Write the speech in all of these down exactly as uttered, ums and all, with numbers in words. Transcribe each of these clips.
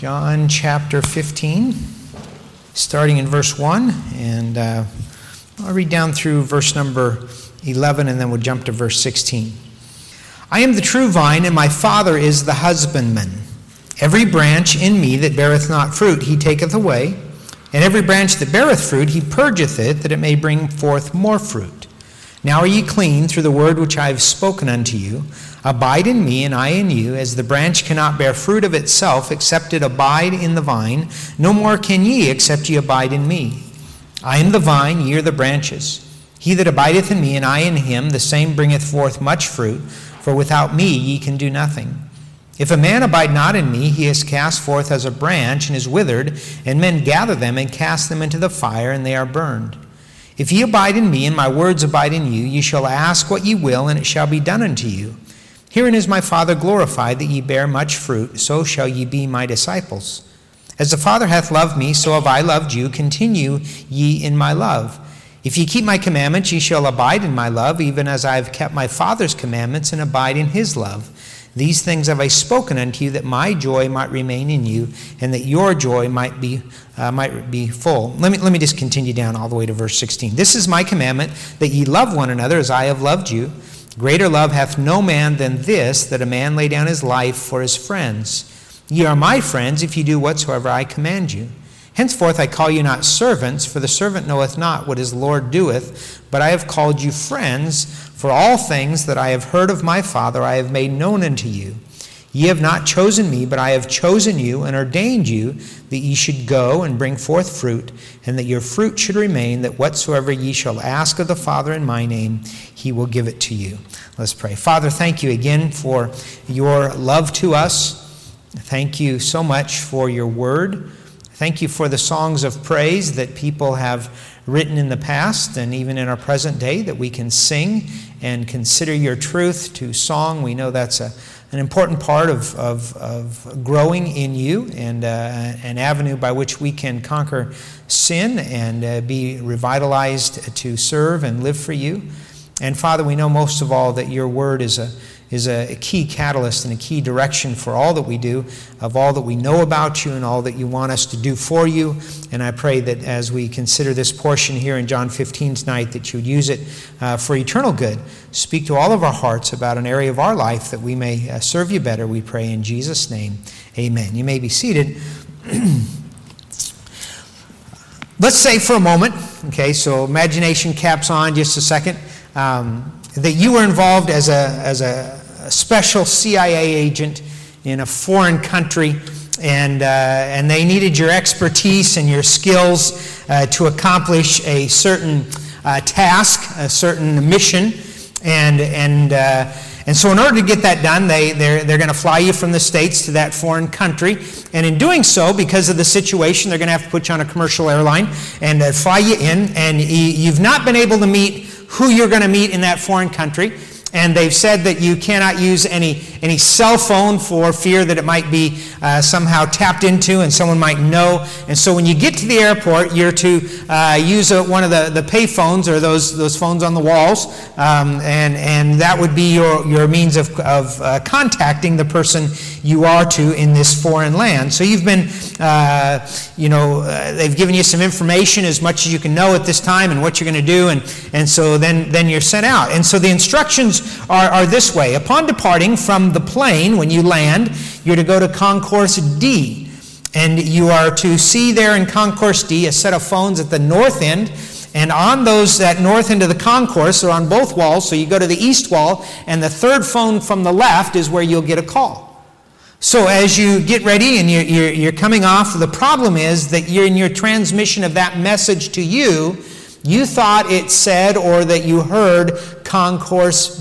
John chapter fifteen, starting in verse one, and uh, I'll read down through verse number eleven, and then we'll jump to verse sixteen. I am the true vine, and my Father is the husbandman. Every branch in me that beareth not fruit, he taketh away, and every branch that beareth fruit, he purgeth it, that it may bring forth more fruit. Now are ye clean through the word which I have spoken unto you. Abide in me, and I in you, as the branch cannot bear fruit of itself, except it abide in the vine. No more can ye, except ye abide in me. I am the vine, ye are the branches. He that abideth in me, and I in him, the same bringeth forth much fruit, for without me ye can do nothing. If a man abide not in me, he is cast forth as a branch, and is withered, and men gather them, and cast them into the fire, and they are burned. If ye abide in me, and my words abide in you, ye shall ask what ye will, and it shall be done unto you. Herein is my Father glorified, that ye bear much fruit, so shall ye be my disciples. As the Father hath loved me, so have I loved you. Continue ye in my love. If ye keep my commandments, ye shall abide in my love, even as I have kept my Father's commandments, and abide in his love. These things have I spoken unto you, that my joy might remain in you, and that your joy might be uh, might be full. Let me let me just continue down all the way to verse sixteen. This is my commandment, that ye love one another as I have loved you. Greater love hath no man than this, that a man lay down his life for his friends. Ye are my friends, if ye do whatsoever I command you. Henceforth I call you not servants, for the servant knoweth not what his Lord doeth, but I have called you friends, for all things that I have heard of my Father I have made known unto you. Ye have not chosen me, but I have chosen you, and ordained you, that ye should go and bring forth fruit, and that your fruit should remain, that whatsoever ye shall ask of the Father in my name, he will give it to you. Let's pray. Father, thank you again for your love to us. Thank you so much for your word. Thank you for the songs of praise that people have written in the past and even in our present day that we can sing and consider your truth to song. We know that's a, an important part of, of, of growing in you, and uh, an avenue by which we can conquer sin and uh, be revitalized to serve and live for you. And Father, we know most of all that your word is a is a key catalyst and a key direction for all that we do, of all that we know about you and all that you want us to do for you. And I pray that as we consider this portion here in John fifteen tonight, that you would use it uh, for eternal good. Speak to all of our hearts about an area of our life that we may uh, serve you better, we pray in Jesus' name. Amen. You may be seated. Let's say for a moment, okay, so imagination caps on just a second, um, that you were involved as a as a a special C I A agent in a foreign country, and uh, and they needed your expertise and your skills uh, to accomplish a certain uh, task, a certain mission, and and uh, and so in order to get that done, they they're they're going to fly you from the States to that foreign country, and in doing so, because of the situation, they're going to have to put you on a commercial airline and uh, fly you in, and you've not been able to meet who you're going to meet in that foreign country. And they've said that you cannot use any any cell phone for fear that it might be uh, somehow tapped into and someone might know. And so when you get to the airport, you're to uh, use a, one of the, the pay phones, or those those phones on the walls, um, and and that would be your, your means of, of uh, contacting the person you are to in this foreign land. So you've been, uh, you know, uh, they've given you some information, as much as you can know at this time, and what you're going to do, and, and so then, then you're sent out. And so the instructions Are, are this way. Upon departing from the plane, when you land, you're to go to Concourse D. And you are to see there in Concourse D a set of phones at the north end. And on those, that north end of the concourse, are on both walls. So you go to the east wall, and the third phone from the left is where you'll get a call. So as you get ready and you're, you're, you're coming off, the problem is that you're in your transmission of that message to you, you thought it said, or that you heard, Concourse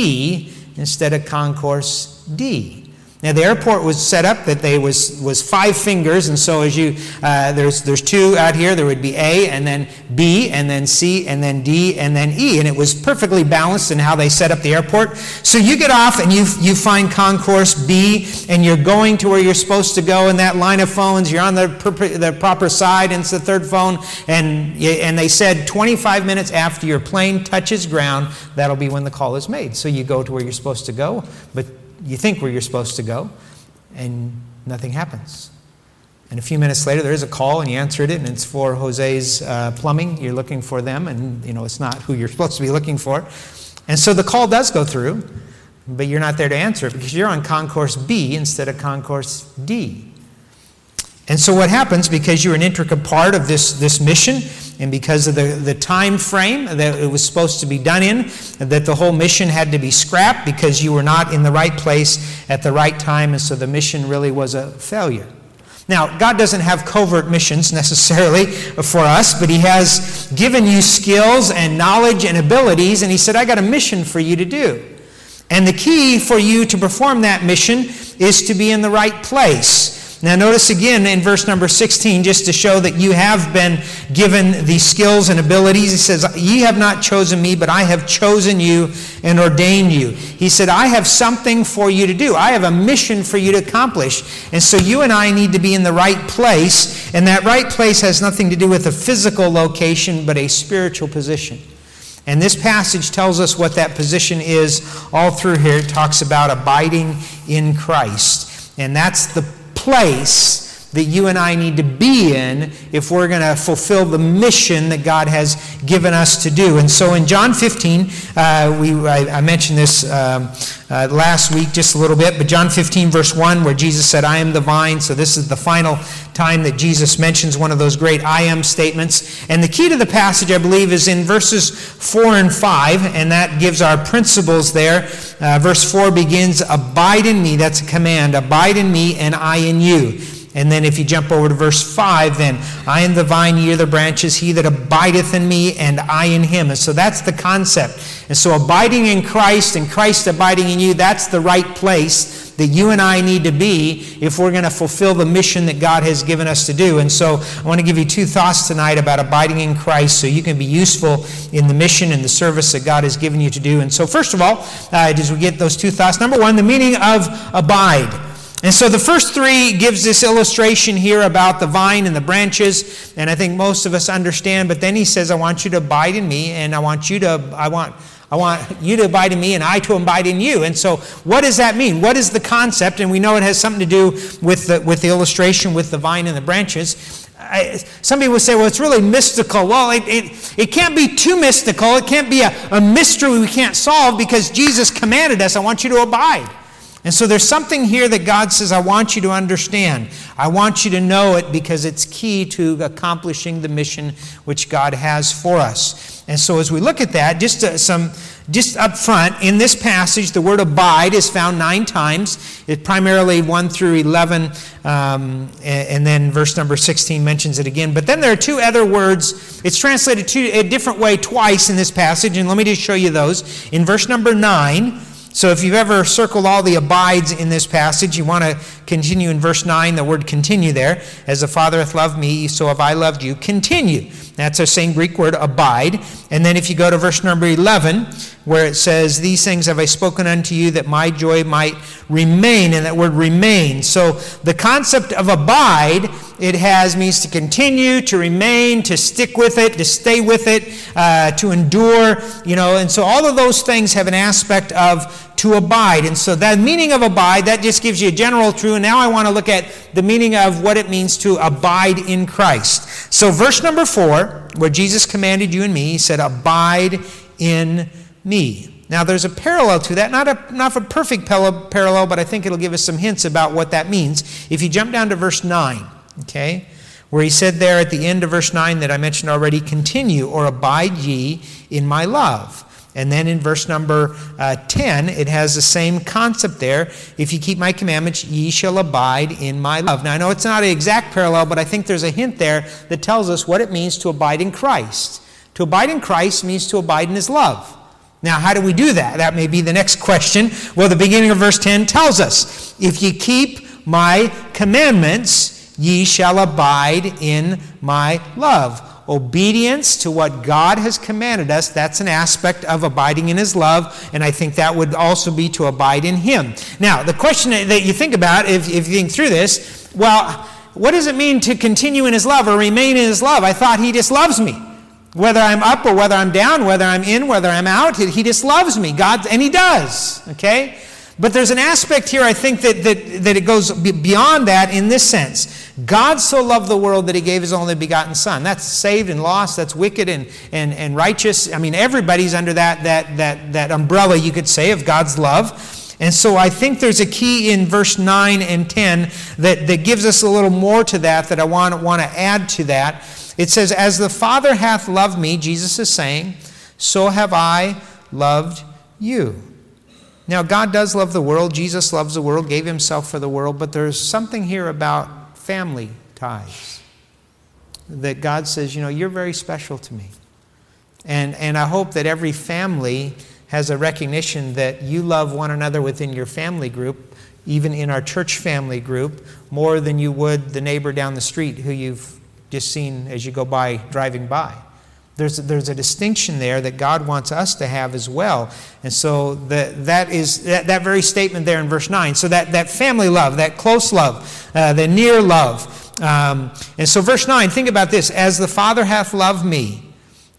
B instead of Concourse D. Now the airport was set up that they was was five fingers, and so as you uh, there's there's two out here. There would be A, and then B, and then C, and then D, and then E, and it was perfectly balanced in how they set up the airport. So you get off and you you find Concourse B, and you're going to where you're supposed to go in that line of phones. You're on the the proper side, and it's the third phone, and and they said twenty-five minutes after your plane touches ground, that'll be when the call is made. So you go to where you're supposed to go, but you think where you're supposed to go, and nothing happens. And a few minutes later, there's a call, and you answered it, and it's for Jose's uh, Plumbing. You're looking for them, and you know it's not who you're supposed to be looking for. And so the call does go through, but you're not there to answer it because you're on concourse B instead of concourse D. And so what happens, because you're an intricate part of this, this mission, and because of the, the time frame that it was supposed to be done in, that the whole mission had to be scrapped because you were not in the right place at the right time, and so the mission really was a failure. Now, God doesn't have covert missions necessarily for us, but He has given you skills and knowledge and abilities, and He said, I got a mission for you to do. And the key for you to perform that mission is to be in the right place. Now notice again in verse number sixteen, just to show that you have been given these skills and abilities. He says, ye have not chosen me, but I have chosen you and ordained you. He said, I have something for you to do. I have a mission for you to accomplish. And so you and I need to be in the right place. And that right place has nothing to do with a physical location, but a spiritual position. And this passage tells us what that position is all through here. It talks about abiding in Christ. And that's the place that you and I need to be in if we're going to fulfill the mission that God has given us to do. And so in John fifteen, uh, we I, I mentioned this um, uh, last week just a little bit, but John fifteen verse one, where Jesus said, I am the vine. So this is the final time that Jesus mentions one of those great I am statements. And the key to the passage, I believe, is in verses four and five, and that gives our principles there. Uh, verse four begins, abide in me. That's a command. Abide in me and I in you. And then if you jump over to verse five, then I am the vine, ye are the branches, he that abideth in me, and I in him. And so that's the concept. And so abiding in Christ and Christ abiding in you, that's the right place that you and I need to be if we're going to fulfill the mission that God has given us to do. And so I want to give you two thoughts tonight about abiding in Christ so you can be useful in the mission and the service that God has given you to do. And so first of all, uh, as we get those two thoughts, number one, the meaning of abide. And so the first three gives this illustration here about the vine and the branches, and I think most of us understand, but then he says, I want you to abide in me, and I want you to, I want, I want you to abide in me, and I to abide in you. And so what does that mean? What is the concept? And we know it has something to do with the, with the illustration with the vine and the branches. I, some people say, well, it's really mystical. Well, it, it, it can't be too mystical. It can't be a, a mystery we can't solve because Jesus commanded us, I want you to abide. And so there's something here that God says, I want you to understand. I want you to know it because it's key to accomplishing the mission which God has for us. And so as we look at that, just uh, some, just up front, in this passage, the word abide is found nine times. It primarily one through eleven, um, and, and then verse number sixteen mentions it again. But then there are two other words. It's translated two, a different way twice in this passage, and let me just show you those. In verse number nine, so if you've ever circled all the abides in this passage, you want to continue in verse nine, the word continue there. As the Father hath loved me, so have I loved you. Continue. That's the same Greek word, abide. And then if you go to verse number eleven, where it says, these things have I spoken unto you, that my joy might remain. And that word remain. So the concept of abide, it has means to continue, to remain, to stick with it, to stay with it, uh, to endure, you know. And so all of those things have an aspect of to abide. And so that meaning of abide, that just gives you a general truth. And now I want to look at the meaning of what it means to abide in Christ. So verse number four, where Jesus commanded you and me, he said, abide in me. Now there's a parallel to that, not a not a perfect parallel, but I think it'll give us some hints about what that means. If you jump down to verse nine, okay, where he said there at the end of verse nine that I mentioned already, continue or abide ye in my love. And then in verse number uh, ten, it has the same concept there. If you keep my commandments, ye shall abide in my love. Now, I know it's not an exact parallel, but I think there's a hint there that tells us what it means to abide in Christ. To abide in Christ means to abide in his love. Now, how do we do that? That may be the next question. Well, the beginning of verse ten tells us, if ye keep my commandments, ye shall abide in my love. Obedience to what God has commanded us, that's an aspect of abiding in his love, and I think that would also be to abide in him. Now, the question that you think about, if, if you think through this, well, what does it mean to continue in his love or remain in his love? I thought he just loves me. Whether I'm up or whether I'm down, whether I'm in, whether I'm out, he just loves me. God, and he does, okay? But there's an aspect here, I think, that, that, that it goes beyond that in this sense. God so loved the world that he gave his only begotten Son. That's saved and lost. That's wicked and, and, and righteous. I mean, everybody's under that, that, that, that umbrella, you could say, of God's love. And so I think there's a key in verse nine and ten that, that gives us a little more to that, that I want, want to add to that. It says, as the Father hath loved me, Jesus is saying, so have I loved you. Now, God does love the world. Jesus loves the world, gave himself for the world. But there's something here about family ties that God says, you know, you're very special to me. And, and I hope that every family has a recognition that you love one another within your family group, even in our church family group, more than you would the neighbor down the street who you've just seen as you go by, driving by. There's, there's a distinction there that God wants us to have as well. And so the, that is that, that very statement there in verse nine. So that, that family love, that close love, uh, the near love. Um, and so verse nine, think about this. As the Father hath loved me,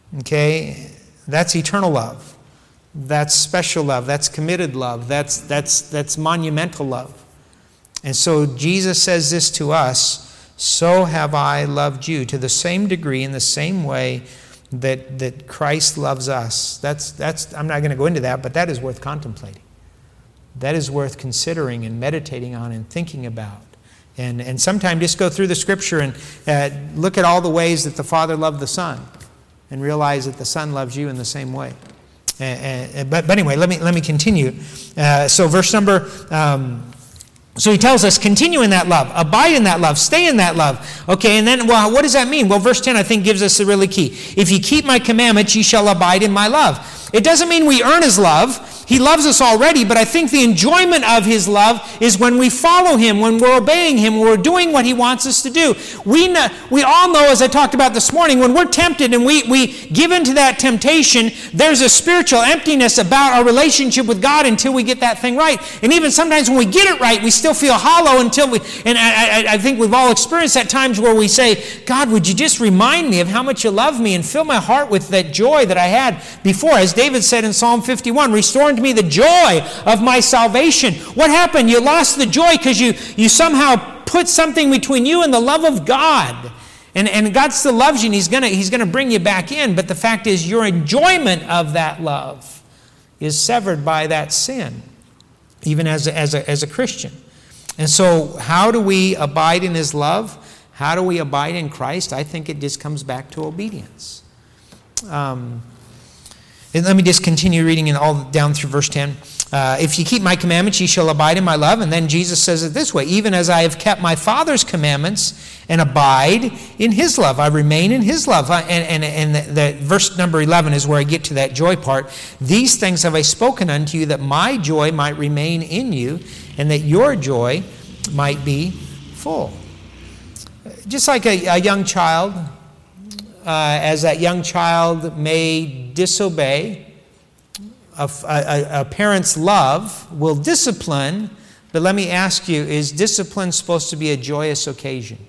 okay, that's eternal love. That's special love. That's committed love. That's, that's, that's monumental love. And so Jesus says this to us, so have I loved you, to the same degree, in the same way that that Christ loves us. That's that's I'm not going to go into that, but that is worth contemplating. That is worth considering and meditating on and thinking about. And and sometime just go through the Scripture and uh, look at all the ways that the Father loved the Son, and realize that the Son loves you in the same way. Uh, uh, but but anyway, let me let me continue. Uh, so verse number. Um, So he tells us, continue in that love, abide in that love, stay in that love. Okay, and then, well, what does that mean? Well, verse ten, I think, gives us a really key. If ye keep my commandments, ye shall abide in my love. It doesn't mean we earn his love. He loves us already, but I think the enjoyment of his love is when we follow him, when we're obeying him, when we're doing what he wants us to do. We know, we all know, as I talked about this morning, when we're tempted and we, we give into that temptation, there's a spiritual emptiness about our relationship with God until we get that thing right. And even sometimes when we get it right, we still feel hollow until we, and I, I, I think we've all experienced at times where we say, God, would you just remind me of how much you love me and fill my heart with that joy that I had before. As David said in Psalm fifty-one, restore unto me the joy of my salvation. What happened? You lost the joy because you, you somehow put something between you and the love of God. And, and God still loves you, and he's gonna, he's gonna bring you back in. But the fact is, your enjoyment of that love is severed by that sin, even as a, as a, as a Christian. And so how do we abide in his love? How do we abide in Christ? I think it just comes back to obedience. Um, and let me just continue reading in all down through verse ten. Uh, if ye keep my commandments, ye shall abide in my love. And then Jesus says it this way, even as I have kept my Father's commandments and abide in his love. I remain in his love. And, and, and the, the verse number eleven is where I get to that joy part. These things have I spoken unto you, that my joy might remain in you, and that your joy might be full. Just like a, a young child, uh, as that young child may disobey, A, a, a parent's love will discipline, but let me ask you, is discipline supposed to be a joyous occasion?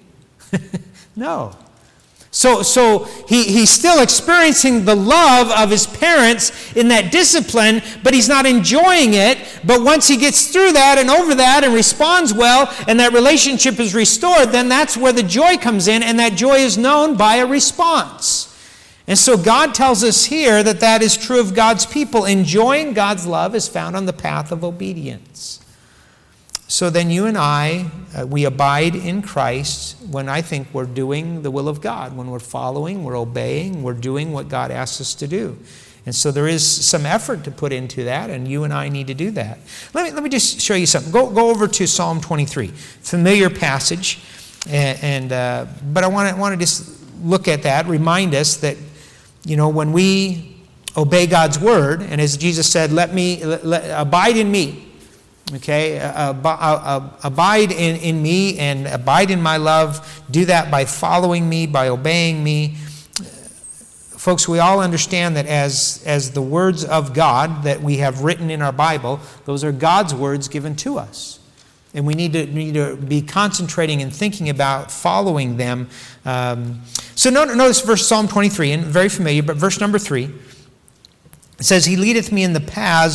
No. So, so he, he's still experiencing the love of his parents in that discipline, but he's not enjoying it. But once he gets through that and over that and responds well, and that relationship is restored, then that's where the joy comes in, and that joy is known by a response. And so God tells us here that that is true of God's people. Enjoying God's love is found on the path of obedience. So then you and I, uh, we abide in Christ when I think we're doing the will of God, when we're following, we're obeying, we're doing what God asks us to do. And so there is some effort to put into that, and you and I need to do that. Let me, let me just show you something. Go, go over to Psalm twenty-three, familiar passage, and, and uh, but I want to want to just look at that, remind us that, you know, when we obey God's word, and as Jesus said, let me let, let, abide in me. Okay, uh, uh, uh, abide in, in me and abide in my love. Do that by following me, by obeying me. Folks, we all understand that as, as the words of God that we have written in our Bible, those are God's words given to us. And we need to, need to be concentrating and thinking about following them. Um, so notice verse Psalm twenty-three, and very familiar, but verse number three. It says, He leadeth me in the paths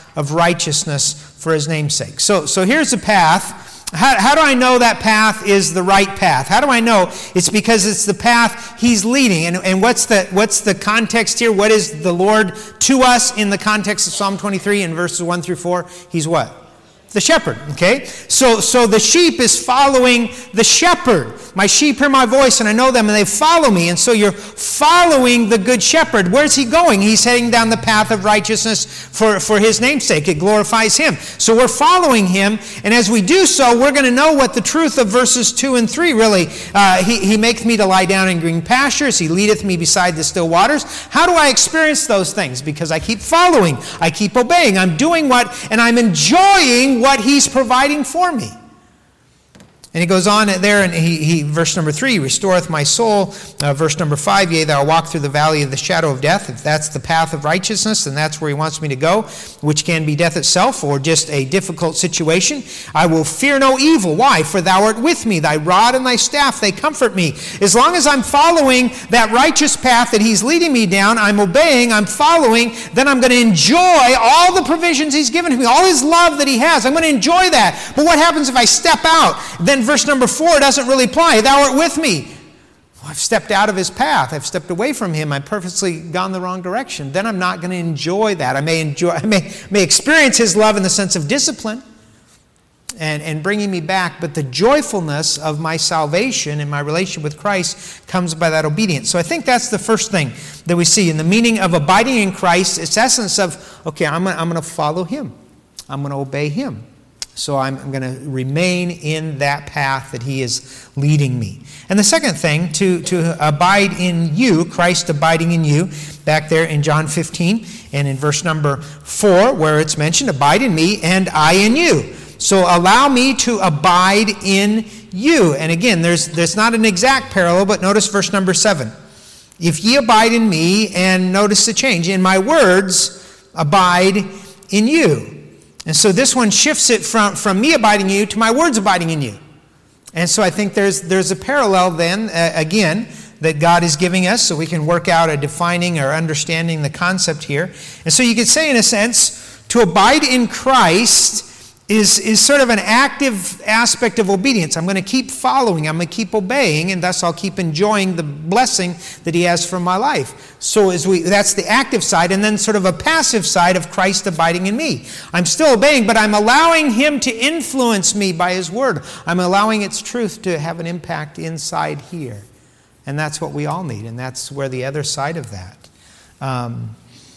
of righteousness for his name's sake. So, so here's the path. How, how do I know that path is the right path? How do I know? It's because it's the path he's leading. And, and what's the what's the context here? What is the Lord to us in the context of Psalm twenty-three in verses one through four? He's what? The shepherd, okay? So, so the sheep is following the shepherd. My sheep hear my voice, and I know them, and they follow me. And so you're following the good shepherd. Where's he going? He's heading down the path of righteousness for, for his name's sake. It glorifies him. So we're following him, and as we do so, we're going to know what the truth of verses two and three really. Uh, he, he maketh me to lie down in green pastures. He leadeth me beside the still waters. How do I experience those things? Because I keep following. I keep obeying. I'm doing what, and I'm enjoying what he's providing for me. And he goes on there, and he, he verse number three, restoreth my soul. Uh, verse number five, yea, thou walk through the valley of the shadow of death. If that's the path of righteousness, then that's where he wants me to go, which can be death itself or just a difficult situation. I will fear no evil. Why? For thou art with me. Thy rod and thy staff, they comfort me. As long as I'm following that righteous path that he's leading me down, I'm obeying, I'm following, then I'm going to enjoy all the provisions he's given to me, all his love that he has. I'm going to enjoy that. But what happens if I step out? Then verse number four doesn't really apply. Thou art with me. Well, I've stepped out of his path. I've stepped away from him. I've purposely gone the wrong direction. Then I'm not going to enjoy that. I may enjoy. I may, may experience his love in the sense of discipline and, and bringing me back. But the joyfulness of my salvation and my relationship with Christ comes by that obedience. So I think that's the first thing that we see in the meaning of abiding in Christ. It's essence of, okay, I'm, I'm going to follow him. I'm going to obey him. So I'm, I'm going to remain in that path that he is leading me. And the second thing, to, to abide in you, Christ abiding in you, back there in John fifteen and in verse number four, where it's mentioned, abide in me and I in you. So allow me to abide in you. And again, there's, there's not an exact parallel, but notice verse number seven. If ye abide in me, and notice the change, in my words abide in you. And so this one shifts it from, from me abiding in you to my words abiding in you. And so I think there's there's a parallel then, uh, again, that God is giving us so we can work out a defining or understanding the concept here. And so you could say, in a sense, to abide in Christ is, is sort of an active aspect of obedience. I'm going to keep following, I'm going to keep obeying, and thus I'll keep enjoying the blessing that he has for my life. So as we that's the active side, and then sort of a passive side of Christ abiding in me. I'm still obeying, but I'm allowing him to influence me by his word. I'm allowing its truth to have an impact inside here. And that's what we all need, and that's where the other side of that. Um,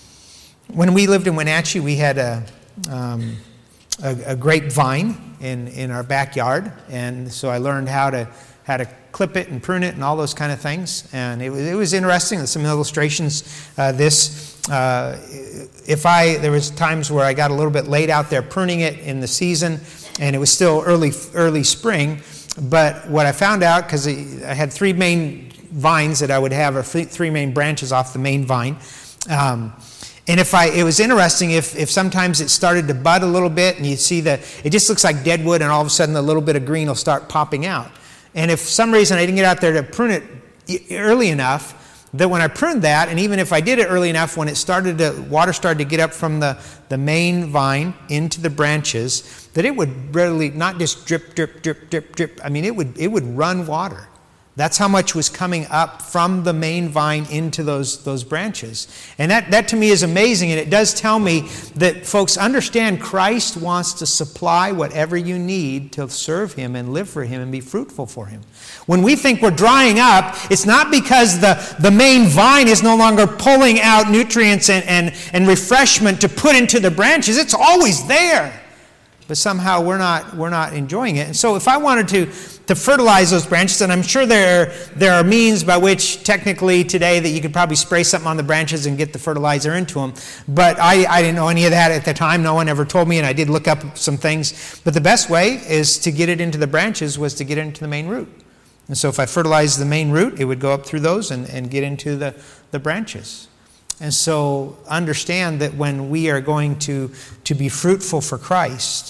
when we lived in Wenatchee, we had a... Um, A, a grapevine in, in our backyard, and so I learned how to how to clip it and prune it and all those kind of things. And it was it was interesting. There's some illustrations. Uh, this uh, if I there was times where I got a little bit late out there pruning it in the season, and it was still early early spring. But what I found out, because I had three main vines that I would have, or three main branches off the main vine. Um, And if I, it was interesting if, if sometimes it started to bud a little bit and you see that it just looks like dead wood and all of a sudden a little bit of green will start popping out. And if for some reason I didn't get out there to prune it early enough, that when I pruned that, and even if I did it early enough, when it started to, water started to get up from the, the main vine into the branches, that it would really not just drip, drip, drip, drip, drip. I mean, it would it would run water. That's how much was coming up from the main vine into those, those branches. And that, that to me is amazing, and it does tell me that folks understand Christ wants to supply whatever you need to serve him and live for him and be fruitful for him. When we think we're drying up, it's not because the, the main vine is no longer pulling out nutrients and, and, and refreshment to put into the branches. It's always there. But somehow we're not we're not enjoying it. And so if I wanted to, to fertilize those branches, and I'm sure there, there are means by which technically today that you could probably spray something on the branches and get the fertilizer into them. But I, I didn't know any of that at the time. No one ever told me, and I did look up some things. But the best way is to get it into the branches was to get it into the main root. And so if I fertilized the main root, it would go up through those and, and get into the, the branches. And so understand that when we are going to, to be fruitful for Christ,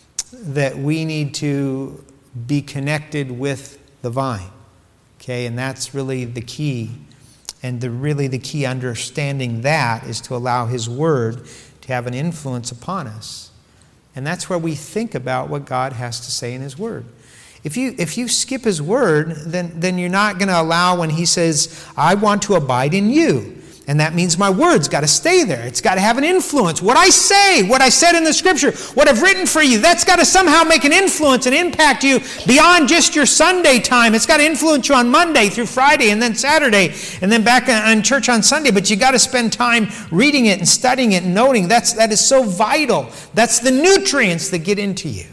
that we need to be connected with the vine. Okay, and that's really the key. And the really the key understanding that is to allow his word to have an influence upon us. And that's where we think about what God has to say in His Word. If you if you skip His Word, then, then you're not going to allow when He says, I want to abide in you. And that means my word's got to stay there. It's got to have an influence. What I say, what I said in the Scripture, what I've written for you, that's got to somehow make an influence and impact you beyond just your Sunday time. It's got to influence you on Monday through Friday and then Saturday and then back in church on Sunday. But you got to spend time reading it and studying it and noting. That's, that is so vital. That's the nutrients that get into you.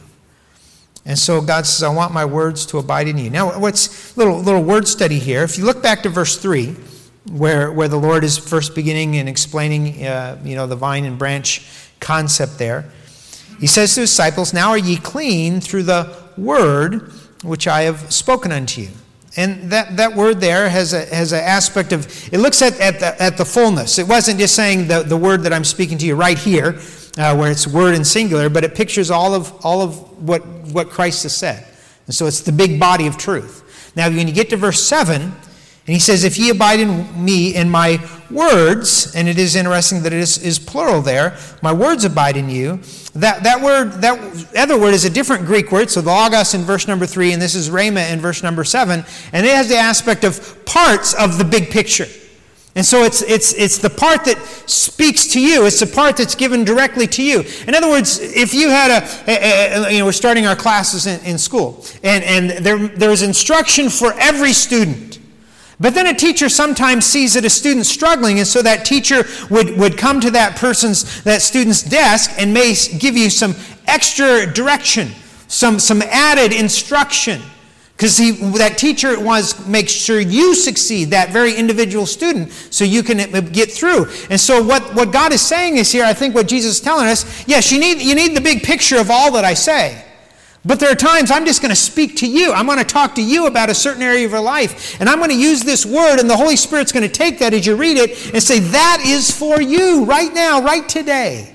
And so God says, I want my words to abide in you. Now, what's a little, little word study here. If you look back to verse three, Where, where the Lord is first beginning and explaining, uh, you know, the vine and branch concept there. He says to His disciples, now are ye clean through the word which I have spoken unto you. And that, that word there has a has an aspect of, it looks at, at, the, at the fullness. It wasn't just saying the, the word that I'm speaking to you right here, uh, where it's word in singular, but it pictures all of all of what, what Christ has said. And so it's the big body of truth. Now when you get to verse seven, and He says, if ye abide in me and my words, and it is interesting that it is, is plural there, my words abide in you. That that word, that other word is a different Greek word, so the logos in verse number three, and this is rhema in verse number seven, and it has the aspect of parts of the big picture. And so it's it's it's the part that speaks to you. It's the part that's given directly to you. In other words, if you had a, a, a you know, we're starting our classes in, in school, and, and there there's instruction for every student. But then a teacher sometimes sees that a student's struggling, and so that teacher would, would come to that person's, that student's desk and may give you some extra direction, some, some added instruction. Because that teacher wants to make sure you succeed, that very individual student, so you can get through. And so what, what God is saying is here, I think what Jesus is telling us, yes, you need, you need the big picture of all that I say. But there are times I'm just going to speak to you. I'm going to talk to you about a certain area of your life. And I'm going to use this word, and the Holy Spirit's going to take that as you read it and say, that is for you right now, right today.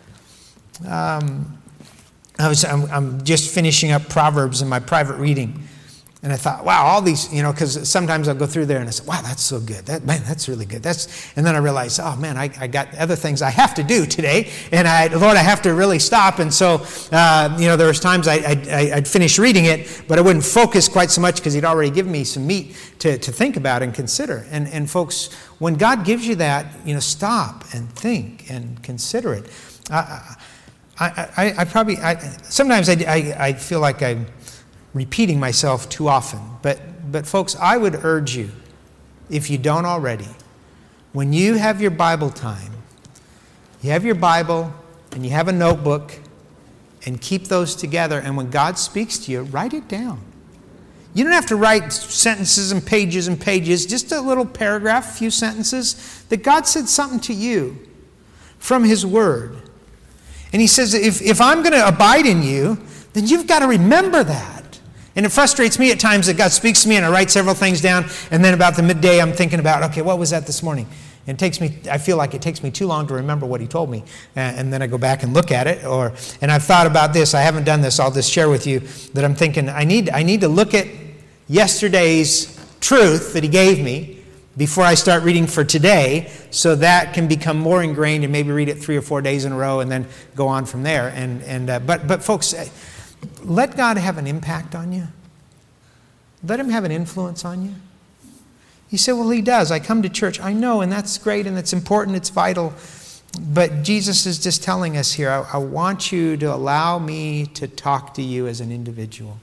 Um, I was, I'm, I'm just finishing up Proverbs in my private reading. And I thought, wow, all these, you know, because sometimes I'll go through there and I say, wow, that's so good. That, man, that's really good. That's, and then I realized, oh, man, I, I got other things I have to do today. And, I, Lord, I have to really stop. And so, uh, you know, there was times I, I, I'd finish reading it, but I wouldn't focus quite so much because He'd already given me some meat to, to think about and consider. And, and folks, when God gives you that, you know, stop and think and consider it. I, I, I, I probably, I, sometimes I, I, I feel like I'm repeating myself too often. But, but folks, I would urge you, if you don't already, when you have your Bible time, you have your Bible and you have a notebook, and keep those together. And when God speaks to you, write it down. You don't have to write sentences and pages and pages, just a little paragraph, a few sentences, that God said something to you from His Word. And He says, if, if I'm going to abide in you, then you've got to remember that. And it frustrates me at times that God speaks to me and I write several things down, and then about the midday I'm thinking about, okay, what was that this morning? And it takes me, I feel like it takes me too long to remember what He told me. And, and then I go back and look at it. Or, and I've thought about this, I haven't done this, I'll just share with you, that I'm thinking, I need, I need to look at yesterday's truth that He gave me before I start reading for today, so that can become more ingrained, and maybe read it three or four days in a row and then go on from there. And, and uh, but, but folks, let God have an impact on you. Let Him have an influence on you. You say, well, He does. I come to church. I know, and that's great, and it's important, it's vital. But Jesus is just telling us here, I, I want you to allow me to talk to you as an individual.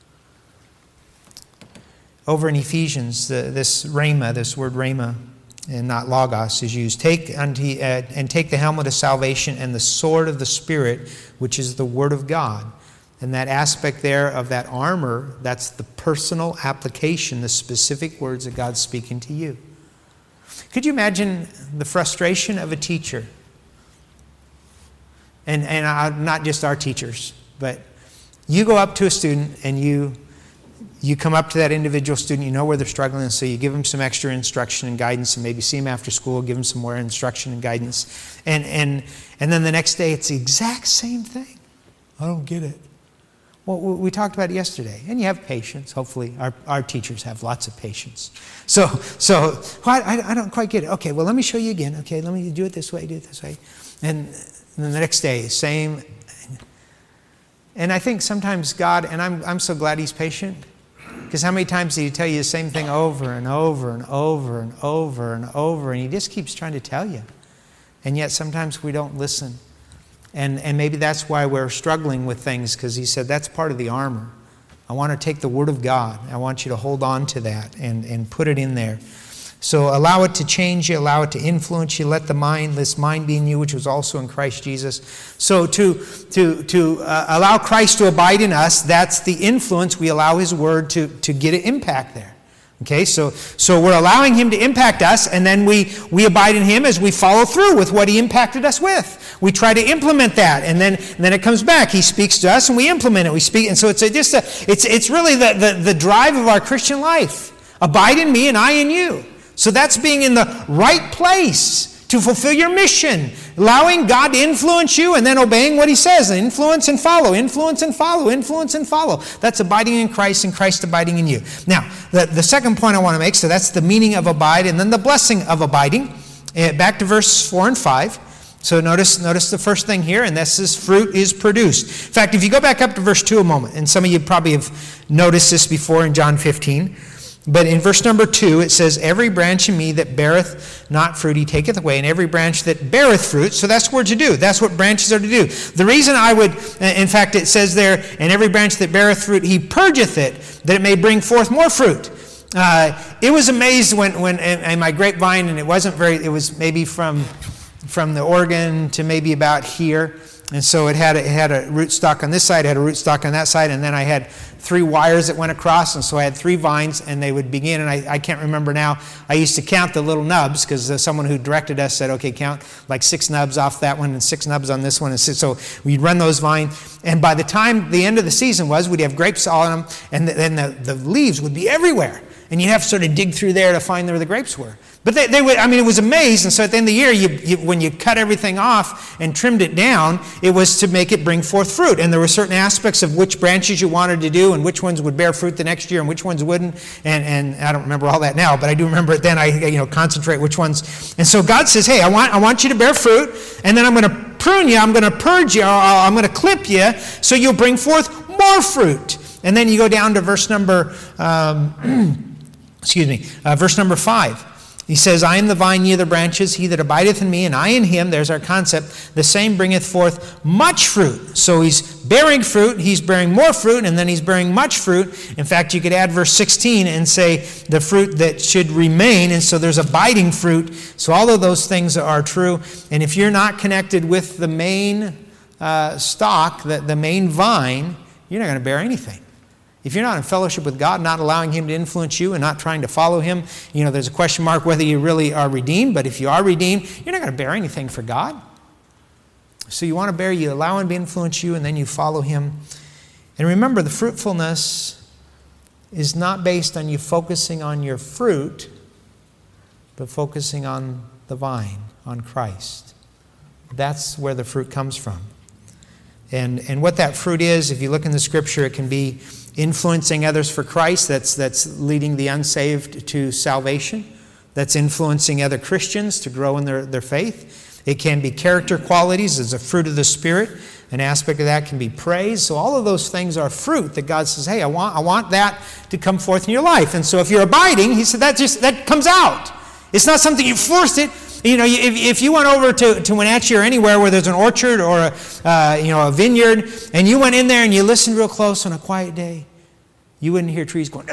Over in Ephesians, the, this rhema, this word rhema, and not logos, is used. Take unto, uh, and take the helmet of salvation and the sword of the Spirit, which is the Word of God. And that aspect there of that armor, that's the personal application, the specific words that God's speaking to you. Could you imagine the frustration of a teacher? And, and uh, not just our teachers, but you go up to a student and you you come up to that individual student, you know where they're struggling, so you give them some extra instruction and guidance, and maybe see them after school, give them some more instruction and guidance. And, and, and then the next day it's the exact same thing. I don't get it. Well, we talked about it yesterday. And you have patience. Hopefully, our, our teachers have lots of patience. So, so well, I, I don't quite get it. Okay, well, let me show you again. Okay, let me do it this way, do it this way. And then the next day, same. And I think sometimes God, and I'm, I'm so glad he's patient, because how many times did he tell you the same thing over and over and over and over and over, and he just keeps trying to tell you. And yet sometimes we don't listen. And, and maybe that's why we're struggling with things, because he said that's part of the armor. I want to take the Word of God. I want you to hold on to that and, and put it in there. So allow it to change you, allow it to influence you. Let the mind, this mind be in you, which was also in Christ Jesus. So to, to, to uh, allow Christ to abide in us, that's the influence. We allow his word to, to get an impact there. Okay, so so we're allowing him to impact us, and then we, we abide in him as we follow through with what he impacted us with. We try to implement that, and then and then it comes back. He speaks to us, and we implement it. We speak, and so it's a, just a, it's it's really the, the the drive of our Christian life. Abide in me, and I in you. So that's being in the right place to fulfill your mission, allowing God to influence you and then obeying what he says. Influence and follow, influence and follow, influence and follow. That's abiding in Christ and Christ abiding in you. Now, the, the second point I want to make, so that's the meaning of abide and then the blessing of abiding. Uh, back to verse four and five. So notice, notice the first thing here, and this is fruit is produced. In fact, if you go back up to verse two a moment, and some of you probably have noticed this before in John fifteen, but in verse number two, it says, every branch in me that beareth not fruit, he taketh away, and every branch that beareth fruit. So that's what we're to do. That's what branches are to do. The reason I would, in fact, it says there, and every branch that beareth fruit, he purgeth it, that it may bring forth more fruit. Uh, it was amazed when, when in my grapevine, and it wasn't very, it was maybe from, from the organ to maybe about here. And so it had, a, it had a rootstock on this side, it had a rootstock on that side, and then I had three wires that went across, and so I had three vines, and they would begin, and I, I can't remember now, I used to count the little nubs, because uh, someone who directed us said, okay, count like six nubs off that one, and six nubs on this one, and so we'd run those vines, and by the time the end of the season was, we'd have grapes all on them, and then the, the leaves would be everywhere, and you'd have to sort of dig through there to find where the grapes were. But they, they would, I mean, it was amazing. So at the end of the year, you, you, when you cut everything off and trimmed it down, it was to make it bring forth fruit. And there were certain aspects of which branches you wanted to do and which ones would bear fruit the next year and which ones wouldn't. And, and I don't remember all that now, but I do remember it then. I you know concentrate which ones. And so God says, hey, I want, I want you to bear fruit, and then I'm going to prune you, I'm going to purge you, or I'm going to clip you, so you'll bring forth more fruit. And then you go down to verse number, um, excuse me, uh, verse number five. He says, I am the vine, ye the branches. He that abideth in me, and I in him, there's our concept, the same bringeth forth much fruit. So he's bearing fruit, he's bearing more fruit, and then he's bearing much fruit. In fact, you could add verse sixteen and say the fruit that should remain, and so there's abiding fruit. So all of those things are true. And if you're not connected with the main uh, stock, the, the main vine, you're not going to bear anything. If you're not in fellowship with God, not allowing him to influence you and not trying to follow him, you know, there's a question mark whether you really are redeemed. But if you are redeemed, you're not going to bear anything for God. So you want to bear, you allow him to influence you, and then you follow him. And remember, the fruitfulness is not based on you focusing on your fruit, but focusing on the vine, on Christ. That's where the fruit comes from. And, and what that fruit is, if you look in the scripture, it can be influencing others for Christ. That's, that's leading the unsaved to salvation. That's influencing other Christians to grow in their, their faith. It can be character qualities as a fruit of the Spirit. An aspect of that can be praise. So all of those things are fruit that God says, hey, I want, I want that to come forth in your life. And so if you're abiding, he said, that just that comes out. It's not something you forced it. You know, if, if you went over to, to Wenatchee or anywhere where there's an orchard or a, uh, you know, a vineyard, and you went in there and you listened real close on a quiet day, you wouldn't hear trees going,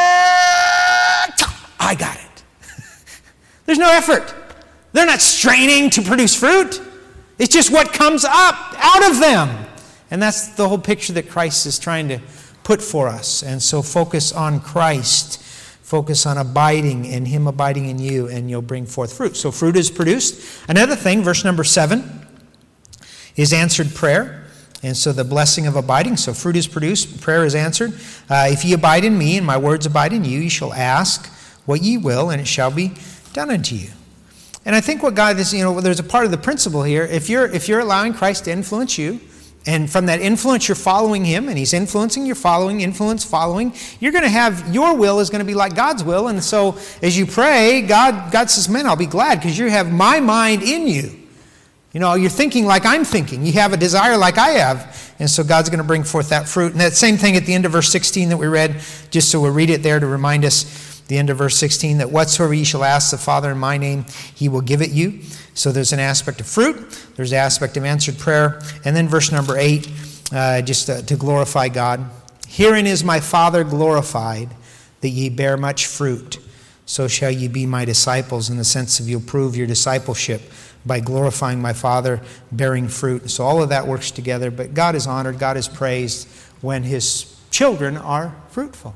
ah, I got it. There's no effort. They're not straining to produce fruit. It's just what comes up out of them. And that's the whole picture that Christ is trying to put for us. And so focus on Christ. Focus on abiding and him abiding in you, and you'll bring forth fruit. So fruit is produced. Another thing, verse number seven, is answered prayer. And so the blessing of abiding. So fruit is produced, prayer is answered. Uh, if ye abide in me, and my words abide in you, ye shall ask what ye will, and it shall be done unto you. And I think what God is, you know, there's a part of the principle here. If you're if you're allowing Christ to influence you, and from that influence you're following him, and he's influencing, you're following, influence, following, you're going to have, your will is going to be like God's will. And so as you pray, God God says, man, I'll be glad because you have my mind in you. You know, you're thinking like I'm thinking. You have a desire like I have. And so God's going to bring forth that fruit. And that same thing at the end of verse sixteen that we read, just so we'll read it there to remind us, the end of verse sixteen, that whatsoever ye shall ask the Father in my name, he will give it you. So there's an aspect of fruit. There's an aspect of answered prayer. And then verse number eight, uh, just to, to glorify God. Herein is my Father glorified, that ye bear much fruit. So shall ye be my disciples, in the sense of you'll prove your discipleship by glorifying my Father, bearing fruit. So all of that works together. But God is honored, God is praised when his children are fruitful.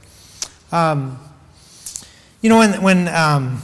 Um, you know, when, when um,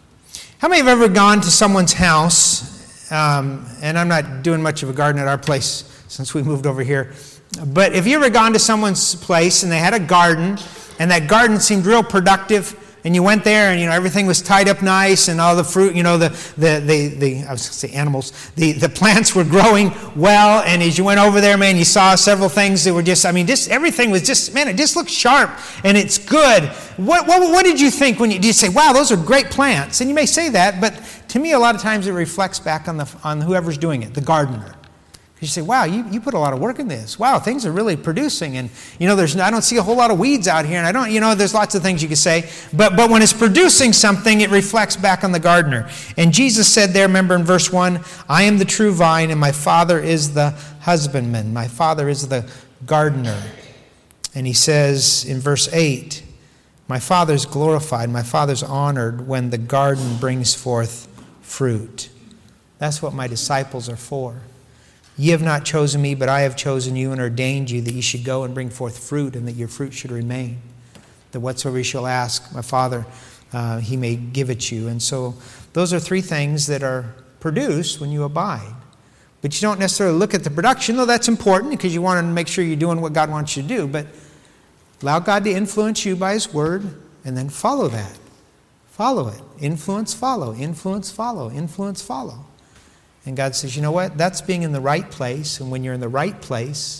how many have ever gone to someone's house, um, and I'm not doing much of a garden at our place since we moved over here, but have you ever gone to someone's place and they had a garden, and that garden seemed real productive, and you went there and, you know, everything was tied up nice, and all the fruit, you know, the, the, the, the I was going to say animals, the, the plants were growing well, and as you went over there, man, you saw several things that were just, I mean, just everything was just, man, it just looked sharp, and it's good. What, what, what did you think when you, did you say, wow, those are great plants? And you may say that, but to me, a lot of times it reflects back on the on whoever's doing it, the gardener. You say, wow, you, you put a lot of work in this. Wow, things are really producing. And, you know, there's I don't see a whole lot of weeds out here. And I don't, you know, there's lots of things you could say. But but when it's producing something, it reflects back on the gardener. And Jesus said there, remember in verse one, I am the true vine, and my Father is the husbandman. My Father is the gardener. And he says in verse eight, my Father's glorified, my Father's honored when the garden brings forth fruit. That's what my disciples are for. Ye have not chosen me, but I have chosen you and ordained you that ye should go and bring forth fruit, and that your fruit should remain. That whatsoever ye shall ask my Father, uh, he may give it you. And so those are three things that are produced when you abide. But you don't necessarily look at the production, though that's important because you want to make sure you're doing what God wants you to do. But allow God to influence you by his word, and then follow that. Follow it. Influence, follow. Influence, follow. Influence, follow. And God says, you know what? That's being in the right place. And when you're in the right place,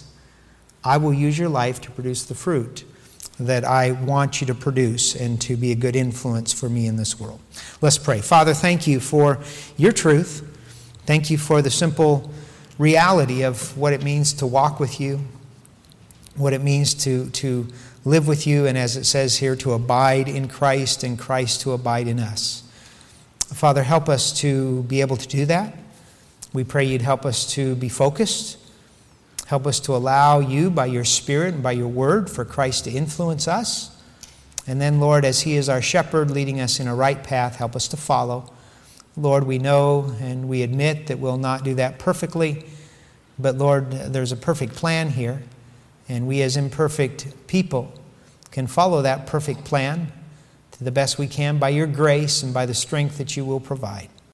I will use your life to produce the fruit that I want you to produce and to be a good influence for me in this world. Let's pray. Father, thank you for your truth. Thank you for the simple reality of what it means to walk with you, what it means to, to live with you, and as it says here, to abide in Christ and Christ to abide in us. Father, help us to be able to do that. We pray you'd help us to be focused. Help us to allow you by your Spirit and by your word for Christ to influence us. And then, Lord, as he is our shepherd leading us in a right path, help us to follow. Lord, we know and we admit that we'll not do that perfectly. But Lord, there's a perfect plan here. And we as imperfect people can follow that perfect plan to the best we can by your grace and by the strength that you will provide.